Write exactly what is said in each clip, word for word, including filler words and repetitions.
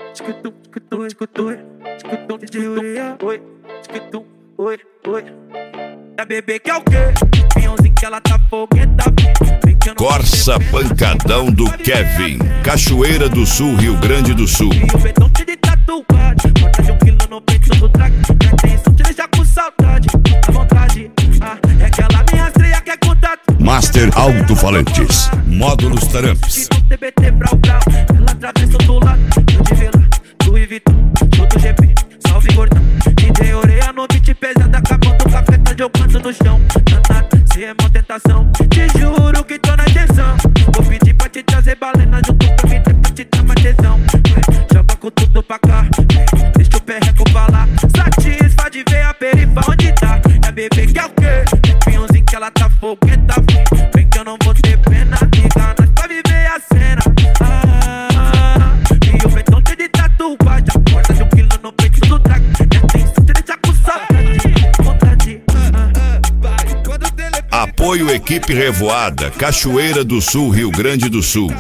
Escutou, escutou, escutou, escutou, D J Ureia. Oi, escutou, oi, oi. A bebê que é o quê? Pinhãozinho que ela tá fogueta. Corsa Pancadão do Kevin, Cachoeira do Sul, Rio Grande do Sul. E o betão te de tatuagem, bota de um quilo no peito do track. Minha atenção te deixa com saudade, à vontade. Ah, é aquela minha estreia que é contato. Master Alto-Falantes, módulos Taramps. T B T brau brau, ela atravessou do lado. Eu de Vila, Louis Vuitton, junto G P, salve gordão. D J Ureia no beat pesada, acabando o café, tá jogando no chão. Se é uma tentação, te juro que tô na tensão. Vou pedir pra te trazer balena junto com a gente pra te dar mais tesão. Joga com tudo pra cá, deixa o perreco falar. Satisfa de ver a perifa onde tá. É a bebê que é o quê? Pinhãozinho que ela tá fogueta. Vem que eu não vou ter pena, liga nós pra viver a cena. Ah, e o betão te de tatuagem, corta de um quilo no peito do track. Minha atenção te deixa com saudade, vontade. Apoio Equipe Revoada, Cachoeira do Sul, Rio Grande do Sul.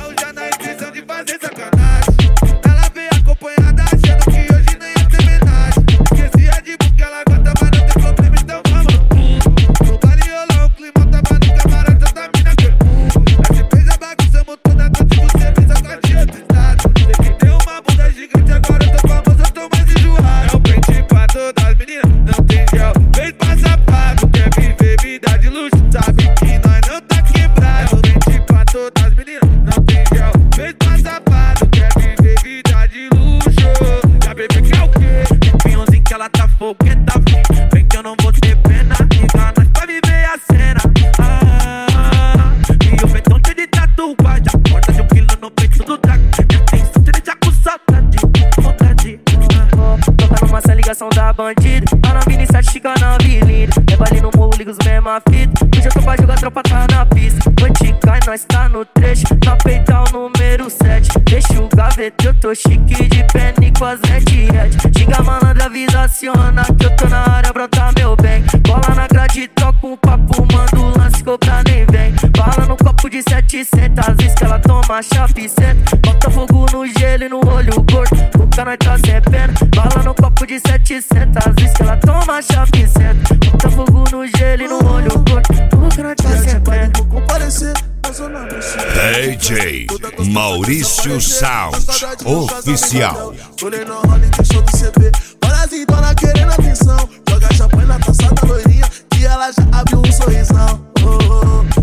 Ela tá fogueta, vem que eu não vou ter pena, liga nós pra viver a cena. Ah, e o betão te de tatuagem, corta de um quilo no peito do track. Minha atenção te deixa com saudade, vontade. Toca numa essa ligação da bandida, a nove sete fica na avenida. Leva ali no morro, liga os mesma fita. Hoje eu tô pra jogar, tropa tá na pista. Noite cai, nós tá no trecho, na peita o número sete. Deixa o gaveta, eu tô chique de penne com as red red. Xinga malandra, avisa, aciona que eu tô na área, brota meu bem. Bola na grade, troca um papo, manda o lance, cobra nem vem. Bala no copo de setecentos, às vezes que ela toma chape cento. Bota fogo no gelo e no olho gordo, o cara nós tá sem pena. Bala no copo de setecentos, às vezes que ela toma chape cento. Bota fogo no gelo e no olho gordo, o cara nós tá sem pena. D J Maurício Sound Oficial. Colei no rolê do show do C B. Parasitona querendo atenção. Joga champanhe na taça da loirinha, que ela já abriu um sorrisão. Oh, oh, oh.